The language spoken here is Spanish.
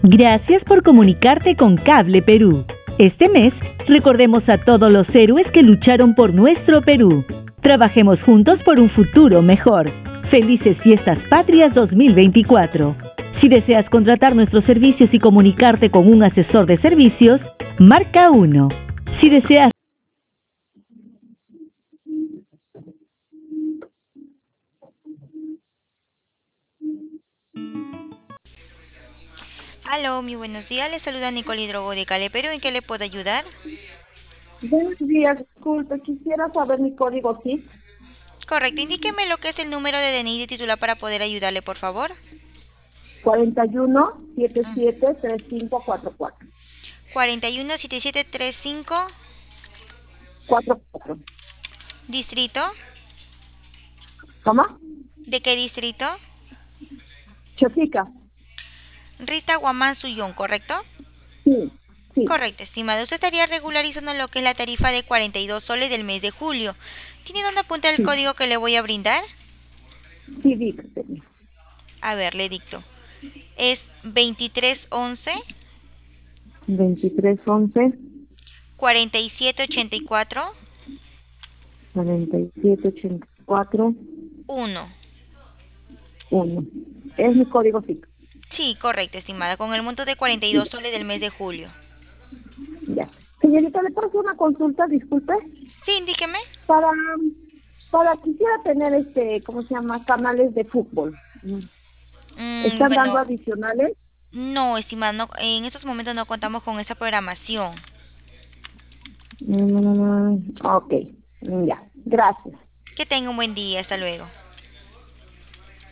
Gracias por comunicarte con Cable Perú. Este mes, recordemos a todos los héroes que lucharon por nuestro Perú. Trabajemos juntos por un futuro mejor. Felices Fiestas Patrias 2024. Si deseas contratar nuestros servicios y comunicarte con un asesor de servicios, marca 1. Si deseas Aló, muy buenos días. Le saluda Nicole Hidrogo de Cale Perú. ¿En qué le puedo ayudar? Buenos días, disculpe, quisiera saber mi código SIC. Correcto, indíqueme lo que es el número de DNI de titular para poder ayudarle, por favor. 41773544. 417735, 44. distrito. ¿Cómo? ¿De qué distrito? Chofica. Rita Guamán Suyón, ¿correcto? Sí, sí, Correcto, estimado. Usted estaría regularizando lo que es la tarifa de 42 soles del mes de julio. ¿Tiene dónde apuntar el sí, código que le voy a brindar? sí, dígame. A ver, le dicto. Es 2311 2311 4784 4784 1. 1. Es mi código SIC. Sí, correcto, estimada, con el monto de 42 soles del mes de julio. Ya. Señorita, ¿le puedo hacer una consulta? Disculpe. Sí, indíqueme. Para, quisiera tener ¿cómo se llama? Canales de fútbol. ¿Están dando Bueno, adicionales? no, estimada, en estos momentos no contamos con esa programación. Ok, ya, gracias. Que tenga un buen día, hasta luego.